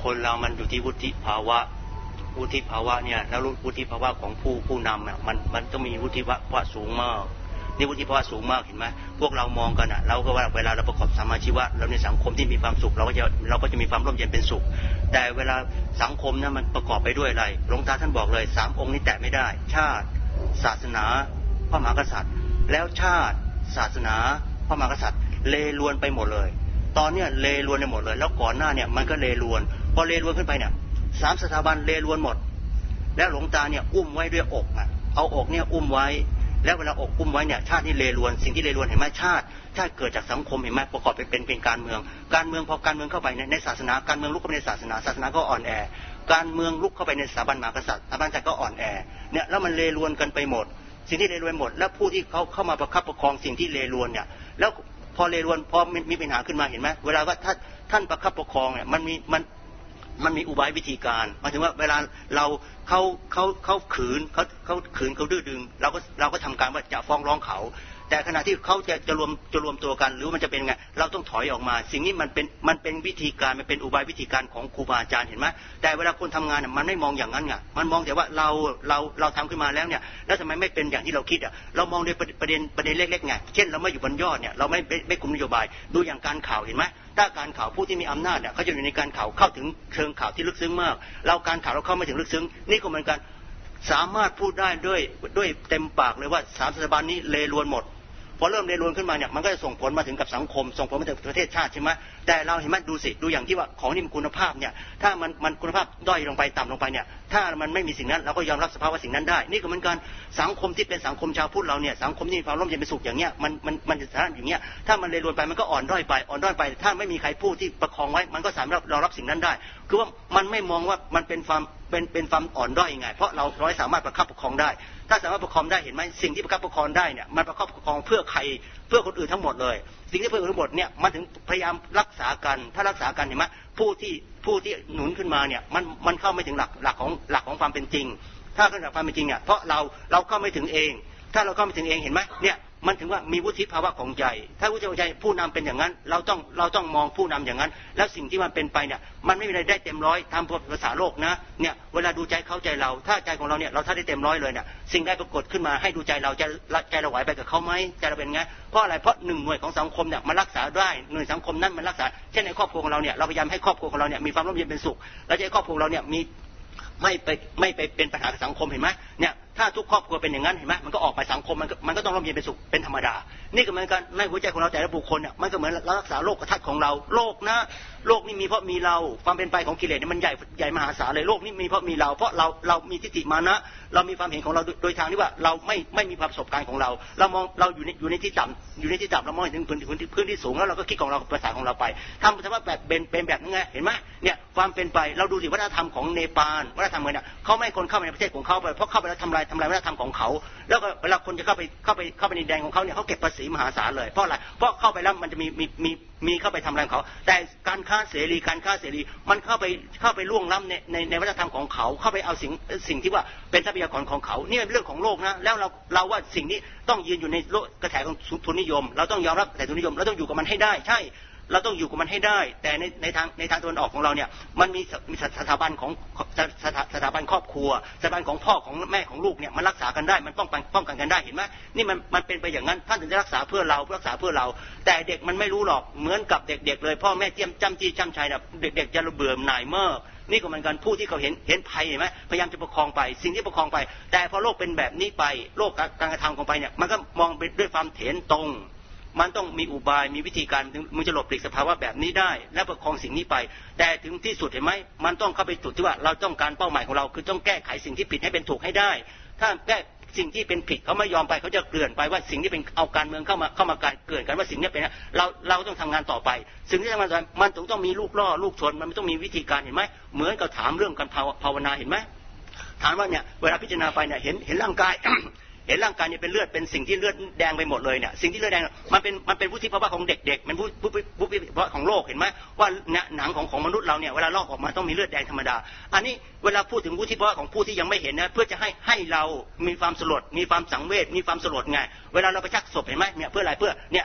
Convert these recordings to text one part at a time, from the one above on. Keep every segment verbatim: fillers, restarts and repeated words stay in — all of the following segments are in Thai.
คนเรามันอยู่ที่วุฒิภาวะวุฒิภาวะเนี่ยแล้ววุฒิภาวะของผู้ผู้นำอ่ะมันมันต้องมีวุฒิภาวะสูงมากนี่วุฒิภาวะสูงมากเห็นไหมพวกเรามองกันอ่ะเราก็ว่าเวลาเราประกอบสัมมาชีวะเราในสังคมที่มีความสุขเราก็จะเราก็จะมีความร่มเย็นเป็นสุขแต่เวลาสังคมนั้นมันประกอบไปด้วยอะไรหลวงตาท่านบอกเลยสามองค์นี้แตะไม่ได้ชาติศาสนาพระมหากษัตริย์แล้วชาติศาสนาพระมหากษัตริย์เลรวนไปหมดเลยตอนเนี้ยเลรวนไปหมดเลยแล้วก่อนหน้าเนี่ยมันก็เลรวนพอเลรวนขึ้นไปเนี่ยสามสถาบันเลรวนหมดแล้วหลวงตาเนี่ยอุ้มไว้ด้วยอกอ่ะเอาอกเนี่ยอุ้มไว้แล้วเวลาอกอุ้มไว้เนี่ยชาตินี่เลรวนสิ่งที่เลรวนเห็นไหมชาติชาติเกิดจากสังคมเห็นไหมประกอบไปเป็นเป็นการเมืองการเมืองพอการเมืองเข้าไปในในศาสนาการเมืองลุกเข้าไปในศาสนาศาสนาก็อ่อนแอการเมืองลุกเข้าไปในสถาบันมหากษัตริย์สถาบันชาติก็อ่อนแอเนี่ยแล้วมันเลรวนกันไปหมดสิ่งที่เลรวนหมดแล้วผู้ที่เขาเข้ามาประคับประคองสิ่งที่เลรวนเนี่ยแล้วพอเลรวนพอมีปัญหาขึ้นมาเห็นไหมเวลาว่าท่านท่านประคับประคองเนี่ยมันมีมันมันมีอุบายวิธีการหมายถึงว่าเวลาเราเขาเขาเขาขืนเขาเขาขืนเขาดื้อดึงเราก็เราก็ทำการว่าจะฟ้องร้องเขาแต่ขณะที่เขาจะจะรวมจะรวมตัวกันหรือมันจะเป็นไงเราต้องถอยออกมาสิ่งนี้มันเป็นมันเป็นวิธีการมันเป็นอุบายวิธีการของครูบาอาจารย์เห็นไหมแต่เวลาคนทำงานเนี่ยมันไม่มองอย่างนั้นไงมันมองแต่ว่าเราเราเราทำขึ้นมาแล้วเนี่ยแล้วทำไมไม่เป็นอย่างที่เราคิดอ่ะเรามองในประเด็นประเด็นเล็กๆไงเช่นเราไม่อยู่บนยอดเนี่ยเราไม่ไม่คุมนโยบายดูอย่างการข่าวเห็นไหมถ้าการข่าวผู้ที่มีอำนาจเนี่ยเขาจะอยู่ในการข่าวเข้าถึงเชิงข่าวที่ลึกซึ้งมากเราการข่าวเราเข้าไม่ถึงลึกซึ้งนี่ก็เหมือนกันสามารถพูดได้ด้วยด้วยเต็มปากเลยว่าสามสถาบันนี้เลรวนหมดพอเริ่มเลรวนขึ้นมาเนี่ยมันก็จะส่งผลมาถึงกับสังคมส่งผลมาถึงประเทศชาติใช่ไหมแต่เราเห็นไหมดูสิดูอย่างที่ว่าของนี่มันคุณภาพเนี่ยถ้ามันมันคุณภาพด้อยลงไปต่ำลงไปเนี่ยถ้ามันไม่มีสิ่งนั้นเราก็ยอมรับสภาวะสิ่งนั้นได้นี่ก็เหมือนกันสังคมที่เป็นสังคมชาวพุทธเราเนี่ยสังคมที่มีความร่มเย็นเป็นสุขอย่างเงี้ยมันมันมันจะสถานอย่างเงี้ยถ้ามันเลรวนไปมันก็อ่อนด้อยไปอ่อนด้อยไปถ้าไม่มีใครพูดที่ประคองไว้มันก็สามารถรองรับสิ่งนั้นได้คือว่ามันไม่มองว่ามันเป็นความเป็นเป็นความอ่อนด้อยยังไงเพราะเราเราสามารถประคับประคองได้ถ้าสามารถประคองได้เห็นไหมสิ่งที่ประคับประคองได้เนี่ยมันประคับประคองเพื่อใครเพื่อคนอื่นทั้งหมดเลยสิ่งที่เพื่อคนอื่นทั้งหมดเนี่ยมันถึงพยายามรักษากันถ้ารักษากันเห็นไหมผู้ที่ผู้ที่หนุนขึ้นมาเนี่ยมันมันเข้าไม่ถึงหลักหลักของหลักของความเป็นจริงถ้าขึ้นหลักความเป็นจริงเนี่ยเพราะเราเราเข้าไม่ถึงเองถ้าเราเข้าไม่ถึงเองเห็นไหมเนี่ยมันถึงว่ามีวุฒิภาวะของใจถ้าวุฒิภาวะใจผู้นำเป็นอย่างนั้นเราต้องเราต้องมองผู้นำอย่างนั้นแล้วสิ่งที่มันเป็นไปเนี่ยมันไม่มีอะไรได้เต็มร้อยทำภาษาโลกนะเนี่ยเวลาดูใจเข้าใจเราถ้าใจของเราเนี่ยเราถ้าได้เต็มร้อยเลยเนี่ยสิ่งใดปรากฏขึ้นมาให้ดูใจเราจะใจเราไหวไปกับเขาไหมใจเราเป็นไงเพราะอะไรเพราะหนึ่งหน่วยของสังคมเนี่ยมันรักษาได้หน่วยสังคมนั้นมันรักษาเช่นในครอบครัวของเราเนี่ยเราพยายามให้ครอบครัวของเราเนี่ยมีความร่มเย็นเป็นสุขแล้วจะให้ครอบครัวเราเนี่ยมีไม่ไปไม่ไปเป็นปัญหากับสังคมเห็นไหมเนี่ยถ้าทุกครอบครัวเป็นอย่างนั้นเห็นไหมมันก็ออกไปสังคมมันก็มันก็ต้องร่มเย็นเป็นสุขเป็นธรรมดานี่ก็เหมือนกันในหัวใจของเราแต่ละบุคคลเนี่ยมันก็เหมือนเรารักษาโลกทัศน์ของเราโลกนะโลกนี้มีเพราะมีเราความเป็นไปของกิเลสเนี่ยมันใหญ่ใหญ่มหาศาลเลยโลกนี้มีเพราะมีเราเพราะเราเรามีทิฏฐิมานะเรามีความเห็นของเราโดยทางที่ว่าเราไม่ไม่มีประสบการณ์ของเราเรามองเราอยู่ในอยู่ในที่ต่ำอยู่ในที่ต่ำเรามองถึงพื้นที่พื้นที่พื้นที่สูงแล้วเราก็คิดของเราภาษาของเราไปทำสภาพแบบเป็นเป็นแบบนั้นไงเห็นไหมเนี่ยความเป็นไปเราดูสิวัฒนธรรมของเนปาลวัฒนธรรมเนี่ยเขาไม่ให้คนเข้าไปในประเทศของเขาไปเพราะเข้าไปแล้วทำลายทำลายวัฒนธรรมของเขาแล้วก็เวลาคนจะเข้าไปเข้าไปเข้าไปในแดนของเขาเนี่ยเขาเก็บภาษีมหาศาลเลยเพราะอะไรเพราะเข้าไปแล้วมันจะมีมีมีมีเข้าไปทำอะไรของเขาแต่การค้าเสรีการค้าเสรีมันเข้าไปเข้าไปล่วงล้ำในในในวัฒนธรรมของเขาเข้าไปเอาสิ่งสิ่งที่ว่าเป็นทรัพยากรของเขานี่เป็นเรื่องของโลกนะแล้วเราเราว่าสิ่งนี้ต้องยืนอยู่ในโลกกระแสของทุนนิยมเราต้องยอมรับกระแสทุนนิยมเราต้องอยู่กับมันให้ได้ใช่เราต้องอยู่กับมันให้ได้แต่ในในทางในทางตะวันออกของเราเนี่ยมันมีมีสถาบันของสถาสถาบันครอบครัวสถาบันของพ่อของแม่ของลูกเนี่ยมันรักษากันได้มันป้องกันป้องกันกันได้เห็นไหมนี่มันมันเป็นไปอย่างนั้นท่านถึงจะรักษาเพื่อเรารักษาเพื่อเราแต่เด็กมันไม่รู้หรอกเหมือนกับเด็กๆเลยพ่อแม่เจียมจำจี้จำชัยแบบเด็กๆจะระเบื่อหน่ายเมื่อนี่ก็เหมือนกันผู้ที่เขาเห็นเห็นภัยเห็นไหมพยายามจะประคองไปสิ่งที่ประคองไปแต่พอโลกเป็นแบบนี้ไปโลกการกระทำของไปเนี่ยมันก็มองไปด้วยความเถนตรงมันต้องมีอุบายมีวิธีการมันจะหลบหลีกสภาวะแบบนี้ได้และประคองสิ่งนี้ไปแต่ถึงที่สุดเห็นไหมมันต้องเข้าไปจุดที่ว่าเราต้องการเป้าหมายของเราคือต้องแก้ไขสิ่งที่ผิดให้เป็นถูกให้ได้ถ้าแก้สิ่งที่เป็นผิดเขาไม่ยอมไปเขาจะเกลื่อนไปว่าสิ่งที่เป็นเอาการเมืองเข้ามาเข้ามาการเกลื่อนกันว่าสิ่งนี้เป็นเราเราต้องทำงานต่อไปสิ่งที่ทำงานต่อไปมันต้องมีลูกล่อลูกชนมันไม่ต้องมีวิธีการเห็นไหมเหมือนกับถามเรื่องการภาวนาเห็นไหมถามว่าเนี่ยเวลาพิจารณาไปเนี่ยเห็นเห็นร่างกายเห็นร่างกายเนี่ยเป็นเลือดเป็นสิ่งที่เลือดแดงไปหมดเลยเนี่ยสิ่งที่เลือดแดงมันเป็นมันเป็นวุฒิภาวะของเด็กๆมันวุฒิวุฒิภาวะของโลกเห็นไหมว่าหนังของของมนุษย์เราเนี่ยเวลาลอกออกมาต้องมีเลือดแดงธรรมดาอันนี้เวลาพูดถึงวุฒิภาวะของผู้ที่ยังไม่เห็นนะเพื่อจะให้ให้เรามีความสลดมีความสังเวชมีความสลดไงเวลาเราไปชักศพเห็นไหมเนี่ยเพื่ออะไรเพื่อเนี่ย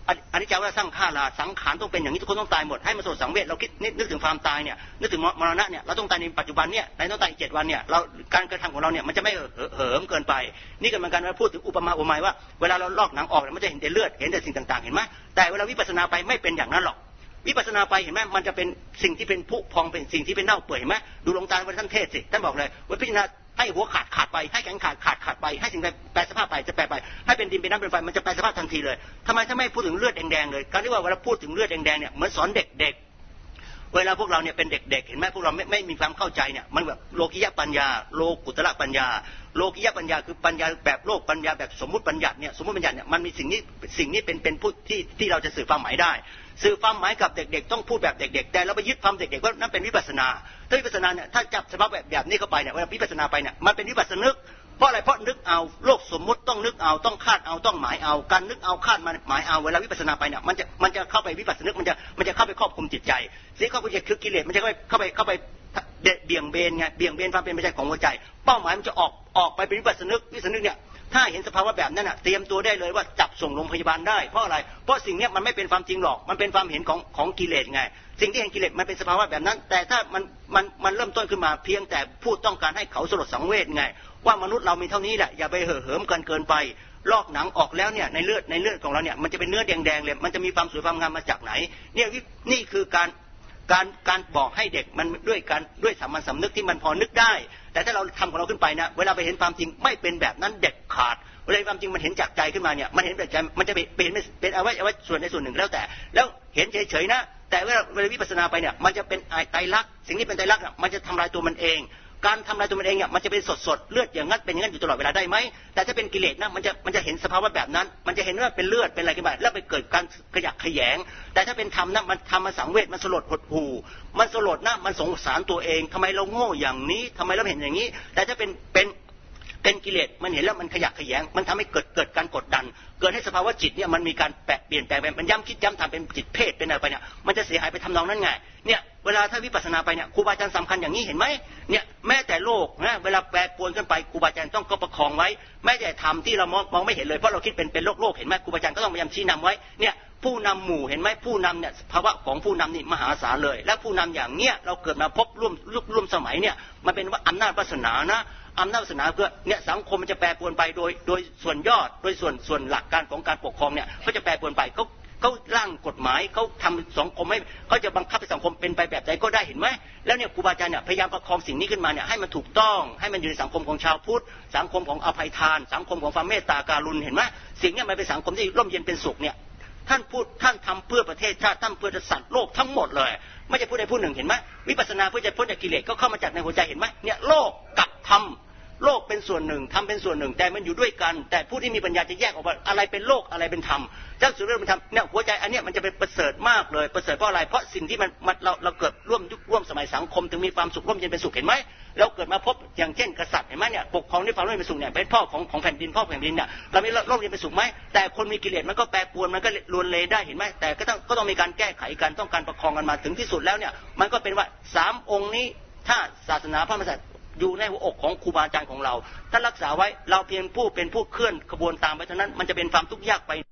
อนิจจวัฏสร้างข้าราสังขารต้องเป็นอย่างนี้ทุกคนต้องตายหมดให้มาโสดสังเวชเราคิดนึกถึงความตายเนี่ยนึกถึงมรณะเนี่ยเราต้องตายในปัจจุบันเนี่ยในต้องตายอีกเจ็ดวันเนี่ยเราการกระทำของเราเนี่ยมันจะไม่เหิมเกินไปนี่ก็เหมือนกันว่าพูดถึงอุปมาอุปไมยว่าเวลาเราลอกหนังออกมันจะเห็นแต่เลือดเห็นแต่สิ่งต่างๆเห็นไหมแต่เวลาวิปัสสนาไปไม่เป็นอย่างนั้นหรอกวิปัสสนาไปเห็นไหมมันจะเป็นสิ่งที่เป็นผุพองเป็นสิ่งที่เป็นเน่าเปื่อยเห็นไหมดูหลวงตาวันท่านเทศสิท่านบอกเลยว่าพิจารณาให้หัวขาดขาดไปให้แขนขาดขาดขาดไปให้สิ่งใดแปรสภาพไปจะแปรไปให้เป็นดินเป็นน้ำเป็นไฟมันจะแปรสภาพทันทีเลยทำไมถ้าไม่พูดถึงเลือดแดงๆเลยการที่ว่าเวลาพูดถึงเลือดแดงๆเนี่ยเหมือนสอนเด็กๆเวลาพวกเราเนี่ยเป็นเด็กๆเห็นไหมพวกเราไม่ไม่มีความเข้าใจเนี่ยมันแบบโลกิยะปัญญาโลกุตระปัญญาโลกิยะปัญญาคือปัญญาแบบโลกปัญญาแบบสมมุติบัญญัติเนี่ยสมมุติบัญญัติเนี่ยมันมีสิ่งนี้สิ่งนี้เป็นเป็นพูดที่ที่เราจะสื่อความหมายได้สื่อความหมายกับเด็กๆต้องพูดแบบเด็กๆแต่เราไปยึดความเด็กๆว่านั่นเป็นวิปัสสนาถ้าวิปัสสนาเนี่ยถ้าจับสภาพแบบแบบนี้เข้าไปเนี่ยเวลาวิปัสสนาไปเนี่ยมันเป็นวิปัสสนึกเพราะอะไรเพราะนึกเอาโลกสมมุติต้องนึกเอาต้องคาดเอาต้องหมายเอาการนึกเอาคาดหมายเอาเวลาวิปัสสนาไปเนี่ยมันจะมันจะเข้าไปวิปัสสนึกมันจะมันจะเข้าไปครอบคลุมจิตใจสิ่งเข้าไปคือกิเลสมันจะเข้าไปเข้าไปเข้าไปเบี่ยงเบนไงเบี่ยงเบนความเป็นไปของหัวใจเป้าหมายมันจะออกออกไปเป็นวิปัสสนึกวิปัสสนึกเนี่ยถ้าเห็นสภาวะแบบนั้นน่ะเตรียมตัวได้เลยว่าจับส่งโรงพยาบาลได้เพราะอะไรเพราะสิ่งนี้มันไม่เป็นความจริงหรอกมันเป็นความเห็นของของกิเลสไงสิ่งที่เห็นกิเลสมันเป็นสภาวะแบบนั้นแต่ถ้ามันมันมันเริ่มต้นขึ้นมาเพียงแต่ผู้ต้องการให้เขาสลดสังเวชไงว่ามนุษย์เรามีเท่านี้แหละอย่าไปเห่อเหิมกันเกินไปลอกหนังออกแล้วเนี่ยในเลือดในเลือดของเราเนี่ยมันจะเป็นเนื้อแดงๆเลยมันจะมีความสวยความงามมาจากไหนเนี่ยนี่คือการการการบอกให้เด็กมันด้วยการด้วยสามัญสำนึกที่มันพอนึกได้แต่ถ้าเราทำของเราขึ้นไปนะเวลาไปเห็นความจริงไม่เป็นแบบนั้นเด็ดขาดเวลาความจริงมันเห็นจากใจขึ้นมาเนี่ยมันเห็นแบบใจมันจะเป็นเป็นเอาไว้เอาไว้ส่วนในส่วนหนึ่งแล้วแต่แล้วเห็นเฉยๆนะแต่เวลาเวลาวิปัสสนาไปเนี่ยมันจะเป็นไตรลักษณ์สิ่งนี้เป็นไตรลักษณ์มันจะทำลายตัวมันเองการทำลายตัวมันเองเนี่ยมันจะเป็นสดๆเลือดอย่างนั้นเป็นอย่างนั้นอยู่ตลอดเวลาได้ไหมแต่ถ้าเป็นกิเลสนะมันจะมันจะเห็นสภาวะแบบนั้นมันจะเห็นว่าเป็นเลือดเป็นอะไรขึ้นมาแล้วไปเกิดการขยักขยงแต่ถ้าเป็นธรรมนะมันทำมาสังเวชมันสลดหดหู่มันสลดนะมันสงสารตัวเองทำไมเราโง่อย่างนี้ทำไมเราเห็นอย่างนี้แต่ถ้าเป็นเป็นเป็นกิเลสมันเห็นแล้วมันขยักขยงมันทำให้เกิดเกิดการกดดันเกิดให้สภาวะจิตเนี่ยมันมีการแปรเปลี่ยนแปลงไปมันย้ำคิดย้ำทำเป็นจิตเพศเป็นอะไรไปเนี่ยมันจะเสียหายไปทำนองนั้นไงเนี่ยเวลาถ้าวิปัสสนาไปเนี่ยครูบาอาจารย์สำคัญอย่างนี้เห็นไหมเนี่ยแม้แต่โลกนะเวลาแปรปรวนขึ้นไปครูบาอาจารย์ต้องก็ประคองไว้แม้แต่ธรรมที่เรามองมองไม่เห็นเลยเพราะเราคิดเป็นเป็นโลกโลกเห็นไหมครูบาอาจารย์ก็ต้องพยายามชี้นำไว้เนี่ยผู้นำหมู่เห็นไหมผู้นำเนี่ยภาวะของผู้นำนี่มหาศาลเลยและผู้นำอย่างเนี้ยเราเกิดมาพบร่วมร่วมสมัยเนี่ยมันเป็นว่าอำนาจวาสนานะอำนาจวาสนาเพื่อเนี่ยสังคมมันจะแปรปรวนไปโดยโดยส่วนยอดโดยส่วนส่วนหลักการของการปกครองเนี่ยก็จะแปรปรวนไปเขาเขาร่างกฎหมายเขาทำสังคมให้เขาจะบังคับให้สังคมเป็นไปแบบใดก็ได้เห็นไหมแล้วเนี่ยครูบาอาจารย์เนี่ยพยายามประคองสิ่งนี้ขึ้นมาเนี่ยให้มันถูกต้องให้มันอยู่ในสังคมของชาวพุทธสังคมของอภัยทานสังคมของความเมตตาการุณเห็นไหมสิ่งนี้มันเป็นสังคมที่ร่มเย็นเป็นสุขเนี่ยท่านพูดท่านทำเพื่อประเทศชาติท่านเพื่อสัตว์โลกทั้งหมดเลยไม่ใช่พูดใดพูดหนึ่งเห็นไหมวิปัสสนาเพื่อจะพ้นจากกิเลสก็เข้ามาจากในหัวใจเห็นไหมเนี่ยโลกกับธรรมโลกเป็นส่วนหนึ่งธรรมเป็นส่วนหนึ่งแต่มันอยู่ด้วยกันแต่ผู้ที่มีปัญญาจะแยกออกว่าอะไรเป็นโลกอะไรเป็นธรรมเจ้าสุดเรื่องเป็นธรรมเนี่ยหัวใจอันเนี้ยมันจะเป็นประเสริฐมากเลยประเสริฐเพราะอะไรเพราะสิ่งที่มันมันเราเราเกิดร่วมยุคร่วมสมัยสังคมถึงมีความสุขร่วมเย็นเป็นสุขเห็นไหมเราเกิดมาพบอย่างเช่นกษัตริย์เห็นไหมเนี่ยปกครองด้วยความร่วมเย็นเป็นสุขเนี่ยเป็นพ่อของของแผ่นดินพ่อแผ่นดินเนี่ยเรามีร่มเย็นเป็นสุขไหมแต่คนมีกิเลสมันก็แปรปรวนมันก็ลวนเลได้เห็นไหมแต่ก็ต้องก็ต้องมีการแก้ไขกันต้องการประคองกันมาถึงที่สุดแล้วเนี่ยมันก็เป็นว่าสามองค์นี้ถ้าศาสนาพระมหากษัตริย์อยู่ในหัวอกของครูบาอาจารย์ของเราถ้ารักษาไว้เราเพียงผู้เป็นผู้เคลื่อนขบวนตามไปเท่านั้นมันจะเป็นความทุกข์ยากไป